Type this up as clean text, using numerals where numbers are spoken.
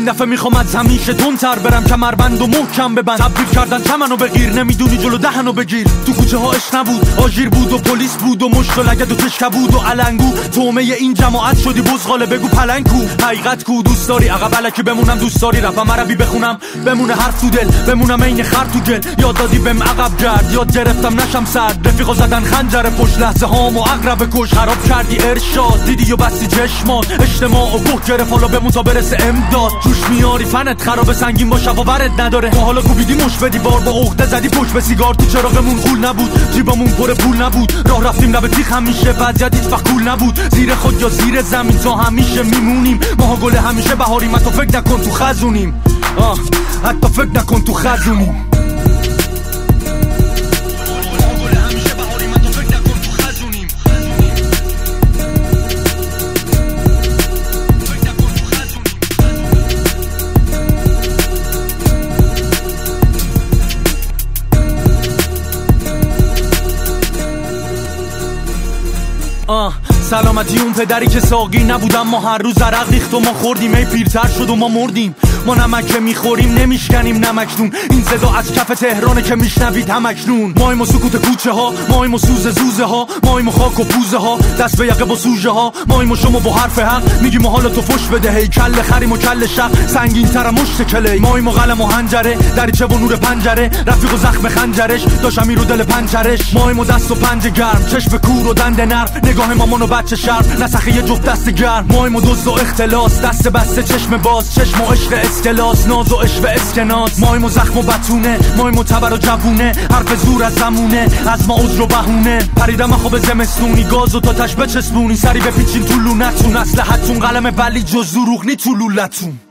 این دفعه میخوام از همیشه تندتر برم، کمربند و محکم ببند. تبدیل کردن چمنو بگیر، نمیدونی جلو دهنو بگیر. تو کوچه ها عشق نبود، آژیر بود و پلیس بود و مشت و لگد و تشک بود و علنگو. تومه این جماعت شدی بزغاله، بگو پلنگ کو. حقیقت کو؟ دوست داری عقب الکی بمونم، دوست داری رپم عربی بخونم بمونه حرف تو دل، بمونم عین خر تو گل. یاد دادی بهم عقب گرد، یاد گرفتم نشم سرد. رفیقا زدن خنجر پشت، لحظه هامو عقرب کش. خراب کردی ارشاد، دیدی و بستی چشمات. اجتماع و گوه گرفت، حالا بمون تا برسه امداد. جوش میاری فنت خراب، سنگین با شب و برد نداره. تا حالا کوبیدی مش بدی بار، با عقده زدی پشت به سیگار. تو چراغمون غول نبود، جیبمون پر پول نبود. راه رفتیم لب تیغ همیشه، بعد هیچ وقت کول نبود. زیر خود یا زیر زمین تا همیشه میمونیم. ماها گل همیشه بهاریم، حتی فکر نکن تو خزونیم. حتی فکر نکن تو خزونیم. سلامتی اون پدری که ساقی نبودم، ما هر روز عرق ریخت و ما خوردیم. ای پیرتر شد و ما مردیم. ما نمک میخوریم نمیشکنیم نمکنون. این صدا از کف تهرانه که میشنوید همکنون. مایم و سکوت کوچه ها، مایم و سوز زوزه ها، مایم و خاک و پوزه ها، دست به یقه با سوژه ها. مایم و شما با حرف حق میگیم و حالا تو فش بده. هی کل خریم و کل شق، سنگین تر مشت کلی. مایم و قلم و حنجره، دریچه و نور پنجره. رفیق و زخم خنجرش، داشم رو دل پنجرش. مایم و دست و پنجه گرم، چشم کور و دند نرم. نگاه مامان و بچه شرم، نسخه یه جفت دست گرم. مایم و دزد و اختلاس، دست بسته چشم باز. چشم و عشق اسکلاس، ناز و عشق اسکناس. مایم و زخم و بتونه، مایم و تبر و جوونه. حرف زور از زمونه، از ما عذر و بهونه. پریدم خوب زمستونی، گاز و تا تش بچسبونی. سری بپیچین تو لونتون، اسلحتون قلم ولی جز دروغ نی تو لولتون.